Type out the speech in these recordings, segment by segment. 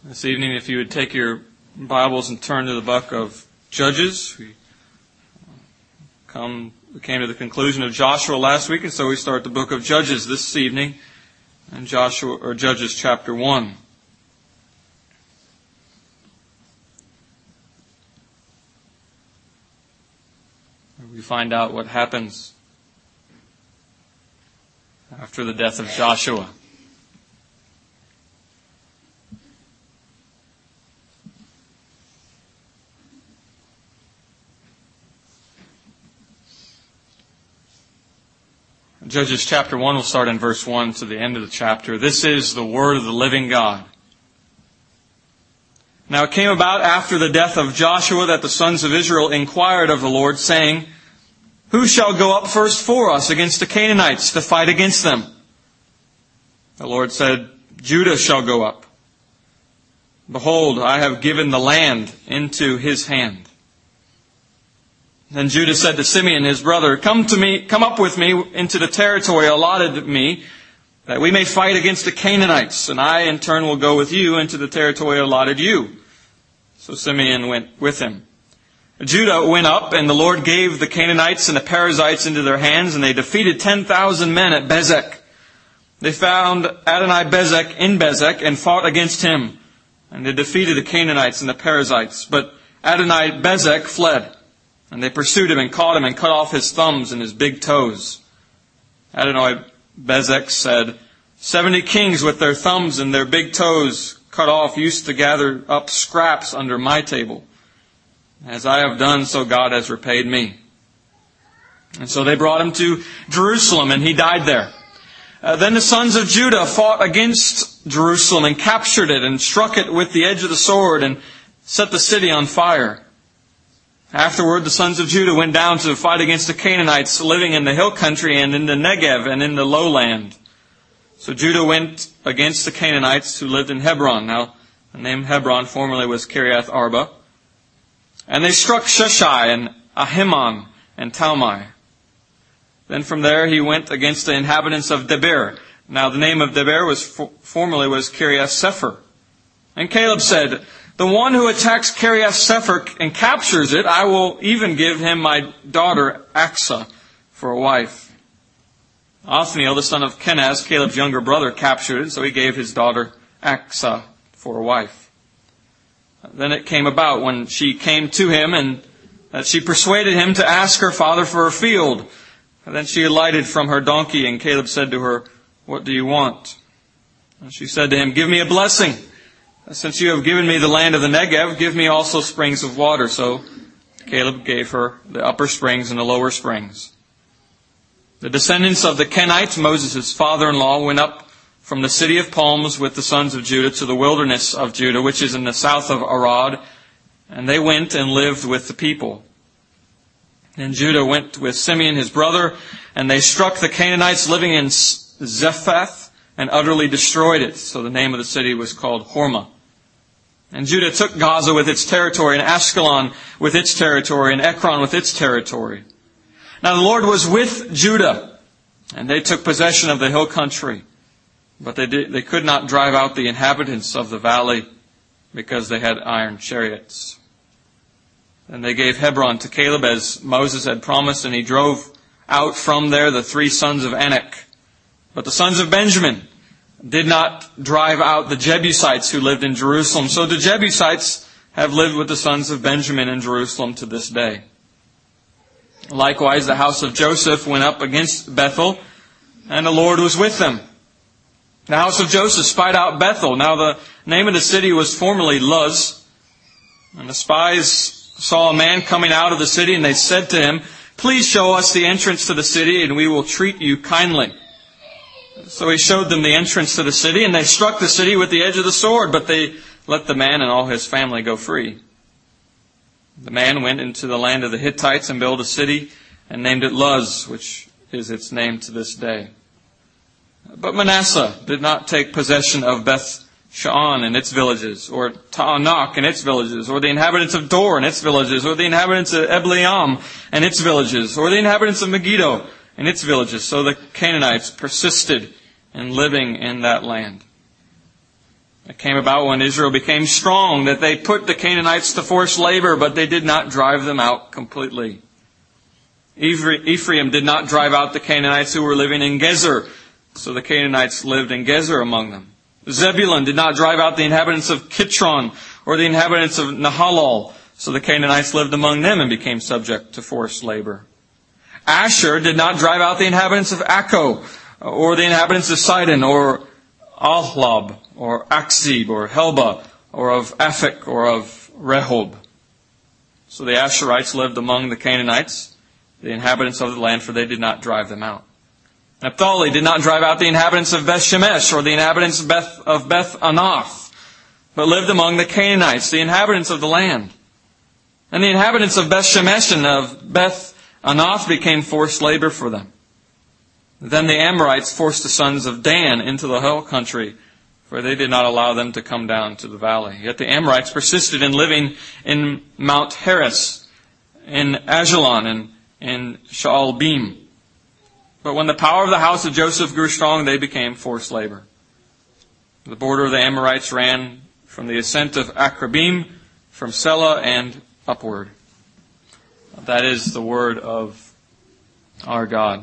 This evening, if you would take your Bibles and turn to the book of Judges. We came to the conclusion of Joshua last week, and so we start the book of Judges this evening in Judges chapter 1. We find out what happens after the death of Joshua. Judges chapter 1 will start in verse 1 to the end of the chapter. This is the word of the living God. Now it came about after the death of Joshua that the sons of Israel inquired of the Lord, saying, Who shall go up first for us against the Canaanites to fight against them? The Lord said, Judah shall go up. Behold, I have given the land into his hand. Then Judah said to Simeon his brother, Come up with me into the territory allotted me, that we may fight against the Canaanites, and I in turn will go with you into the territory allotted you. So Simeon went with him. Judah went up, and the Lord gave the Canaanites and the Perizzites into their hands, and they defeated 10,000 men at Bezek. They found Adoni-Bezek in Bezek and fought against him, and they defeated the Canaanites and the Perizzites. But Adoni-Bezek fled. And they pursued him and caught him and cut off his thumbs and his big toes. Adoni-Bezek said, 70 kings with their thumbs and their big toes cut off used to gather up scraps under my table. As I have done, so God has repaid me. And so they brought him to Jerusalem, and he died there. Then the sons of Judah fought against Jerusalem and captured it and struck it with the edge of the sword and set the city on fire. Afterward, the sons of Judah went down to fight against the Canaanites living in the hill country and in the Negev and in the lowland. So Judah went against the Canaanites who lived in Hebron. Now, the name Hebron formerly was Kiriath Arba. And they struck Sheshai and Ahiman and Talmai. Then from there he went against the inhabitants of Debir. Now the name of Debir formerly was Kiriath Sefer. And Caleb said, The one who attacks Kiriath Sefer and captures it, I will even give him my daughter Aksah for a wife. Othniel, the son of Kenaz, Caleb's younger brother, captured it, so he gave his daughter Aksah for a wife. Then it came about when she came to him and that she persuaded him to ask her father for a field. And then she alighted from her donkey, and Caleb said to her, What do you want? And she said to him, Give me a blessing. Since you have given me the land of the Negev, give me also springs of water. So Caleb gave her the upper springs and the lower springs. The descendants of the Kenites, Moses' father-in-law, went up from the city of palms with the sons of Judah to the wilderness of Judah, which is in the south of Arad, and they went and lived with the people. And Judah went with Simeon his brother, and they struck the Canaanites living in Zephath and utterly destroyed it. So the name of the city was called Hormah. And Judah took Gaza with its territory, and Ashkelon with its territory, and Ekron with its territory. Now the Lord was with Judah, and they took possession of the hill country. But they could not drive out the inhabitants of the valley, because they had iron chariots. And they gave Hebron to Caleb as Moses had promised, and he drove out from there the 3 sons of Anak. But the sons of Benjamin did not drive out the Jebusites who lived in Jerusalem. So the Jebusites have lived with the sons of Benjamin in Jerusalem to this day. Likewise, the house of Joseph went up against Bethel, and the Lord was with them. The house of Joseph spied out Bethel. Now the name of the city was formerly Luz. And the spies saw a man coming out of the city, and they said to him, Please show us the entrance to the city, and we will treat you kindly. So he showed them the entrance to the city, and they struck the city with the edge of the sword, but they let the man and all his family go free. The man went into the land of the Hittites and built a city and named it Luz, which is its name to this day. But Manasseh did not take possession of Beth-Sha'an and its villages, or Ta'anak and its villages, or the inhabitants of Dor and its villages, or the inhabitants of Ebleam and its villages, or the inhabitants of Megiddo and its villages. So the Canaanites persisted in living in that land. It came about when Israel became strong that they put the Canaanites to forced labor, but they did not drive them out completely. Ephraim did not drive out the Canaanites who were living in Gezer, so the Canaanites lived in Gezer among them. Zebulun did not drive out the inhabitants of Kitron or the inhabitants of Nahalal, so the Canaanites lived among them and became subject to forced labor. Asher did not drive out the inhabitants of Akko or the inhabitants of Sidon or Ahlab or Akzib or Helba or of Aphek or of Rehob. So the Asherites lived among the Canaanites, the inhabitants of the land, for they did not drive them out. Naphtali did not drive out the inhabitants of Beth Shemesh or the inhabitants of Beth Anath, but lived among the Canaanites, the inhabitants of the land. And the inhabitants of Beth Shemesh and of Beth Anath became forced labor for them. Then the Amorites forced the sons of Dan into the hill country, for they did not allow them to come down to the valley. Yet the Amorites persisted in living in Mount Heres, in Ajalon, and in Shaalbim. But when the power of the house of Joseph grew strong, they became forced labor. The border of the Amorites ran from the ascent of Akrabim, from Selah, and upward. That is the word of our God.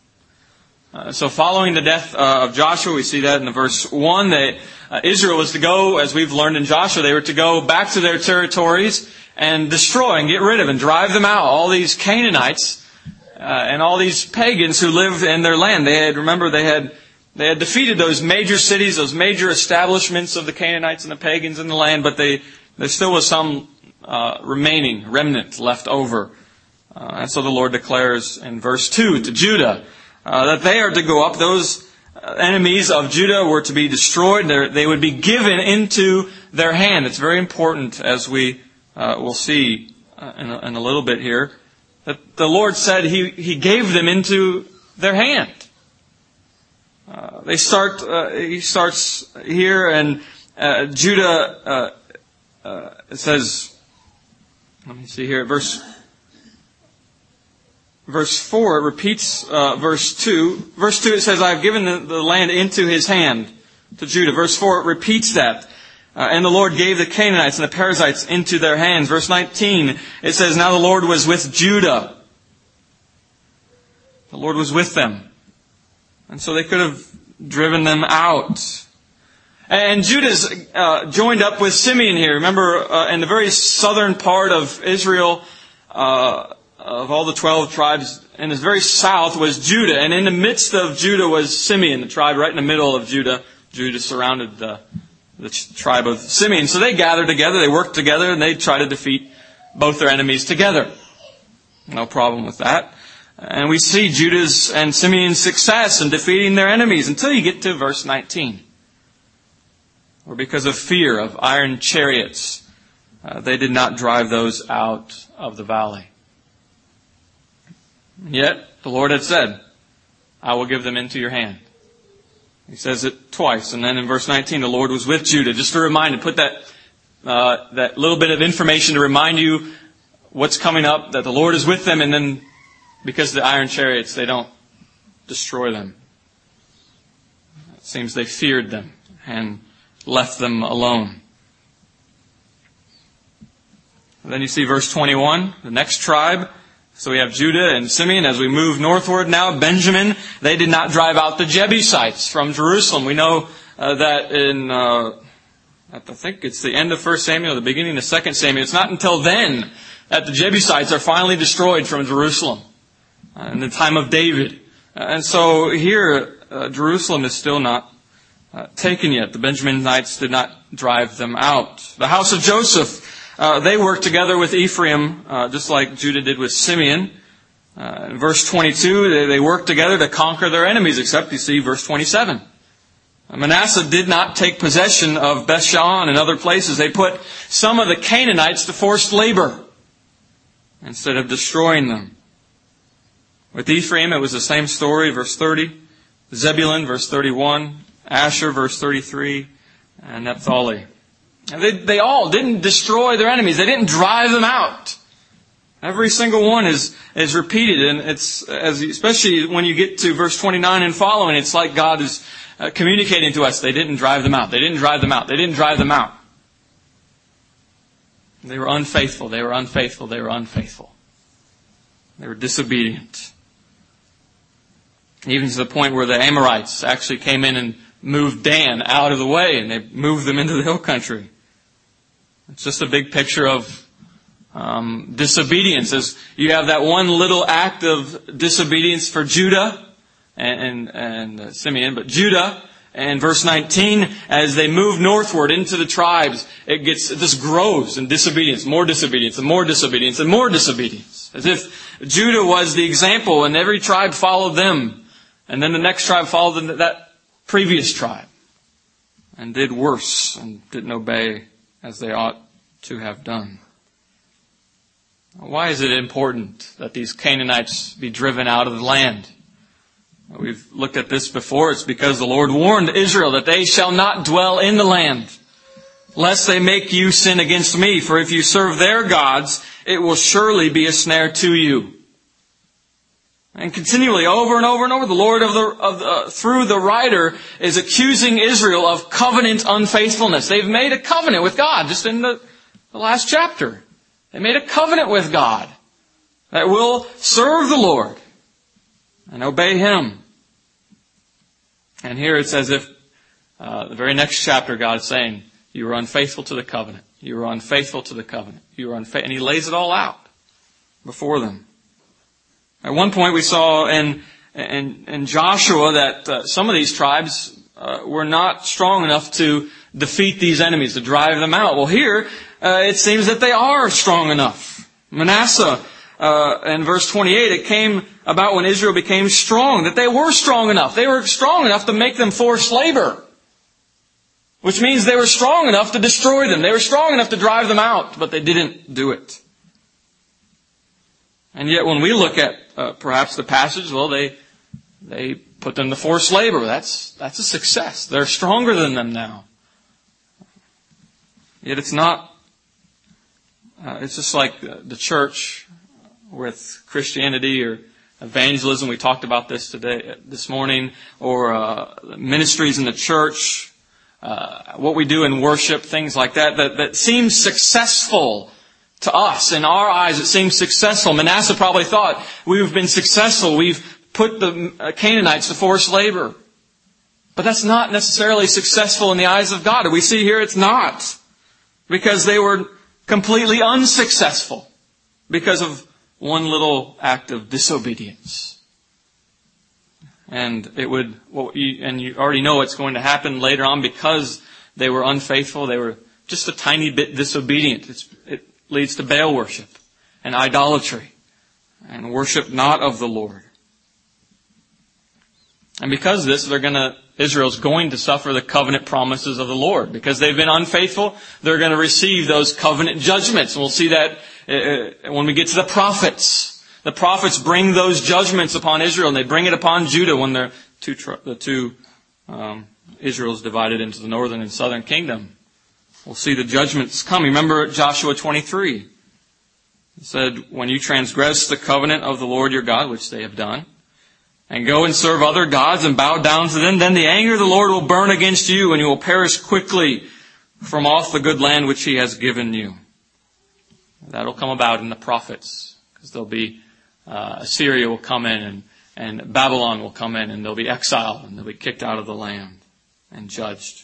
So following the death of Joshua, we see that in the verse 1, that Israel was to go, as we've learned in Joshua, they were to go back to their territories and destroy and get rid of and drive them out. All these Canaanites and all these pagans who lived in their land. They had defeated those major cities, those major establishments of the Canaanites and the pagans in the land, but there still was some remaining remnant left over. And so the Lord declares in verse 2 to Judah that they are to go up. Those enemies of Judah were to be destroyed. They would be given into their hand. It's very important, as we will see in a little bit here, that the Lord said He gave them into their hand. He starts here, and Judah, it says, let me see here, verse 4, it repeats verse 2. Verse 2, it says, I have given the land into his hand, to Judah. Verse 4, it repeats that. And the Lord gave the Canaanites and the Perizzites into their hands. Verse 19, it says, now the Lord was with Judah. The Lord was with them. And so they could have driven them out. And Judah's joined up with Simeon here. Remember, in the very southern part of Israel, of all the 12 tribes, in the very south was Judah. And in the midst of Judah was Simeon, the tribe right in the middle of Judah. Judah surrounded the tribe of Simeon. So they gathered together, they worked together, and they tried to defeat both their enemies together. No problem with that. And we see Judah's and Simeon's success in defeating their enemies until you get to verse 19. Where because of fear of iron chariots, they did not drive those out of the valley. Yet the Lord had said, I will give them into your hand. He says it twice. And then in verse 19, the Lord was with Judah. Just to remind you, put that little bit of information to remind you what's coming up, that the Lord is with them, and then because of the iron chariots, they don't destroy them. It seems they feared them and left them alone. And then you see verse 21, the next tribe. So we have Judah and Simeon. As we move northward now, Benjamin, they did not drive out the Jebusites from Jerusalem. We know that in, I think it's the end of 1 Samuel, the beginning of 2 Samuel. It's not until then that the Jebusites are finally destroyed from Jerusalem in the time of David. And so here, Jerusalem is still not taken yet. The Benjaminites did not drive them out. The house of Joseph, they worked together with Ephraim, just like Judah did with Simeon. In verse 22, they worked together to conquer their enemies, except you see verse 27. Manasseh did not take possession of Beth-Shan and other places. They put some of the Canaanites to forced labor instead of destroying them. With Ephraim, it was the same story, verse 30. Zebulun, verse 31. Asher, verse 33. And Naphtali. They all didn't destroy their enemies. They didn't drive them out. Every single one is repeated, and it's especially when you get to verse 29 and following, it's like God is communicating to us they didn't drive them out. They didn't drive them out. They didn't drive them out. They were unfaithful. They were unfaithful. They were unfaithful. They were disobedient. Even to the point where the Amorites actually came in and moved Dan out of the way, and they moved them into the hill country. It's just a big picture of disobedience. As you have that one little act of disobedience for Judah and Simeon, but Judah, and verse 19, as they move northward into the tribes, this grows in disobedience, more disobedience, and more disobedience, and more disobedience. As if Judah was the example, and every tribe followed them, and then the next tribe followed that previous tribe, and did worse, and didn't obey as they ought to have done. Why is it important that these Canaanites be driven out of the land? We've looked at this before. It's because the Lord warned Israel that they shall not dwell in the land, lest they make you sin against me. For if you serve their gods, it will surely be a snare to you. And continually, over and over and over, the Lord through the writer is accusing Israel of covenant unfaithfulness. They've made a covenant with God, just in the last chapter. They made a covenant with God that will serve the Lord and obey Him. And here it's as if the very next chapter God is saying, you were unfaithful to the covenant. You were unfaithful to the covenant. You were unfaithful. And He lays it all out before them. At one point we saw in Joshua that some of these tribes were not strong enough to defeat these enemies, to drive them out. Well, here it seems that they are strong enough. Manasseh, in verse 28, it came about when Israel became strong, that they were strong enough. They were strong enough to make them forced labor, which means they were strong enough to destroy them. They were strong enough to drive them out, but they didn't do it. And yet when we look at perhaps the passage, well, they put them to forced labor. That's a success. They're stronger than them now. Yet it's not, it's just like the church with Christianity or evangelism. We talked about this morning, or ministries in the church, what we do in worship, things like that seems successful to us. In our eyes, it seems successful. Manasseh probably thought, we've been successful. We've put the Canaanites to forced labor. But that's not necessarily successful in the eyes of God. We see here it's not. Because they were completely unsuccessful because of one little act of disobedience. And you already know what's going to happen later on because they were unfaithful. They were just a tiny bit disobedient. It leads to Baal worship and idolatry and worship not of the Lord. And because of this, Israel's going to suffer the covenant promises of the Lord. Because they've been unfaithful, they're going to receive those covenant judgments. And we'll see that when we get to the prophets. The prophets bring those judgments upon Israel, and they bring it upon Judah when the two Israel's divided into the northern and southern kingdom. We'll see the judgments come. Remember Joshua 23. It said, when you transgress the covenant of the Lord your God, which they have done, and go and serve other gods and bow down to them, then the anger of the Lord will burn against you, and you will perish quickly from off the good land which He has given you. That'll come about in the prophets, because there'll be Assyria will come in, and Babylon will come in, and they'll be exiled, and they'll be kicked out of the land and judged.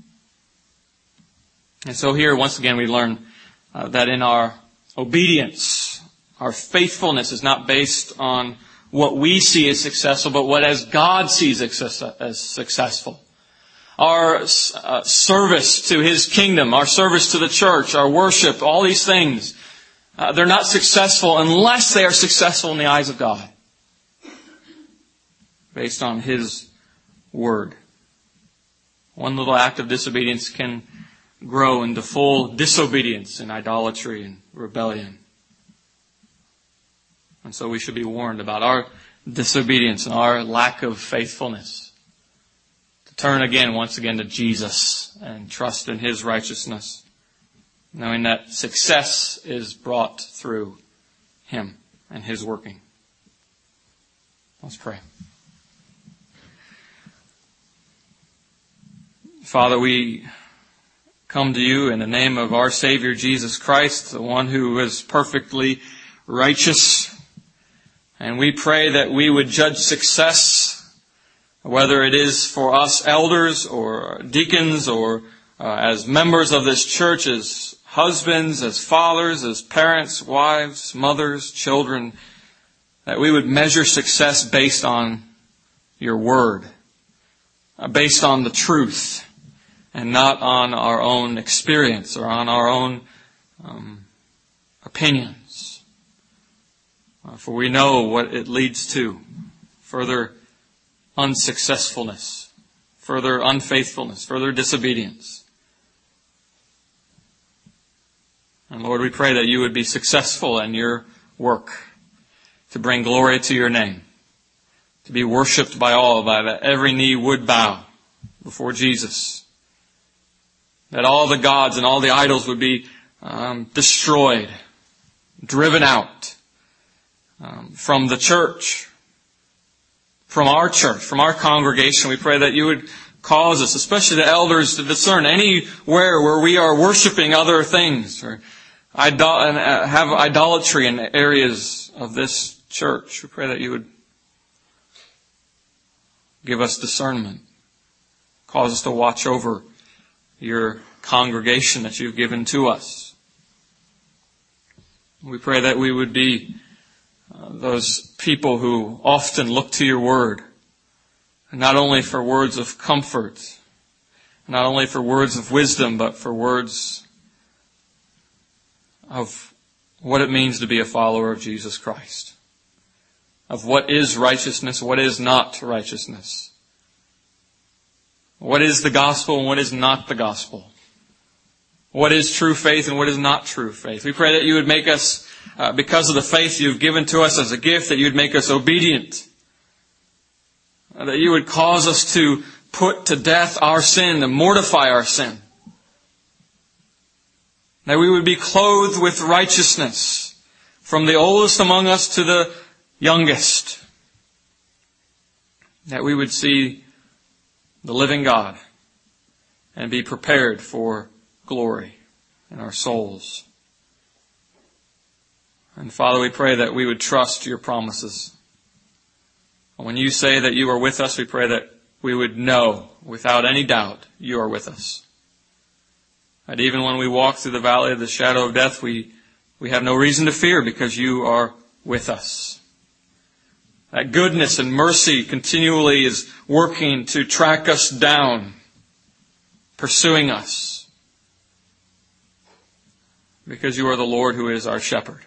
And so here, once again, we learn that in our obedience, our faithfulness is not based on what we see as successful, but what as God sees as successful. Our service to His kingdom, our service to the church, our worship, all these things, they're not successful unless they are successful in the eyes of God, based on His Word. One little act of disobedience can grow into full disobedience and idolatry and rebellion. And so we should be warned about our disobedience and our lack of faithfulness. To turn once again to Jesus and trust in His righteousness, knowing that success is brought through Him and His working. Let's pray. Father, we come to you in the name of our Savior Jesus Christ, the one who is perfectly righteous. And we pray that we would judge success, whether it is for us elders or deacons or as members of this church, as husbands, as fathers, as parents, wives, mothers, children, that we would measure success based on your word, based on the truth, and not on our own experience or on our own opinions. For we know what it leads to: further unsuccessfulness, further unfaithfulness, further disobedience. And Lord, we pray that you would be successful in your work to bring glory to your name, to be worshipped by all, that every knee would bow before Jesus, that all the gods and all the idols would be destroyed, driven out from the church, from our congregation. We pray that you would cause us, especially the elders, to discern anywhere where we are worshiping other things or have idolatry in areas of this church. We pray that you would give us discernment, cause us to watch over your congregation that you've given to us. We pray that we would be those people who often look to your word, not only for words of comfort, not only for words of wisdom, but for words of what it means to be a follower of Jesus Christ, of what is righteousness, what is not righteousness, what is the gospel and what is not the gospel, what is true faith and what is not true faith. We pray that you would make us, because of the faith you've given to us as a gift, that you would make us obedient, that you would cause us to put to death our sin, to mortify our sin, that we would be clothed with righteousness from the oldest among us to the youngest, that we would see the living God and be prepared for glory in our souls. And Father, we pray that we would trust your promises. When you say that you are with us, we pray that we would know without any doubt you are with us. That even when we walk through the valley of the shadow of death, we have no reason to fear because you are with us. That goodness and mercy continually is working to track us down, pursuing us, because you are the Lord who is our shepherd.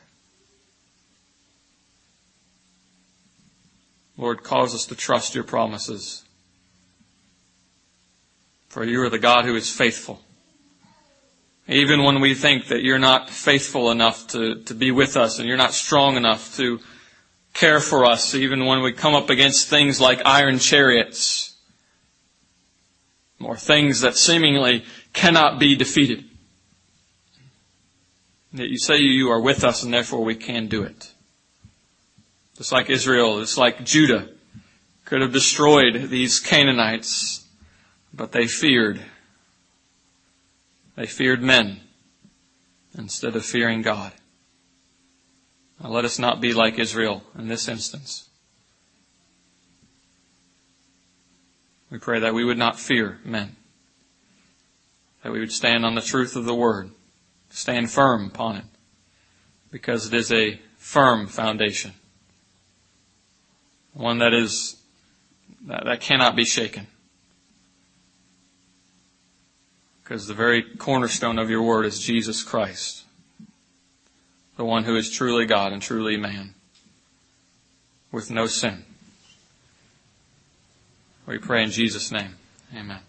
Lord, cause us to trust your promises, for you are the God who is faithful. Even when we think that you're not faithful enough to be with us and you're not strong enough to care for us, even when we come up against things like iron chariots or things that seemingly cannot be defeated, that you say you are with us and therefore we can do it. Just like Israel, just like Judah could have destroyed these Canaanites, but they feared. They feared men instead of fearing God. Now, let us not be like Israel in this instance. We pray that we would not fear men, that we would stand on the truth of the Word, stand firm upon it, because it is a firm foundation, one that cannot be shaken. Because the very cornerstone of your word is Jesus Christ, the one who is truly God and truly man, with no sin. We pray in Jesus' name. Amen.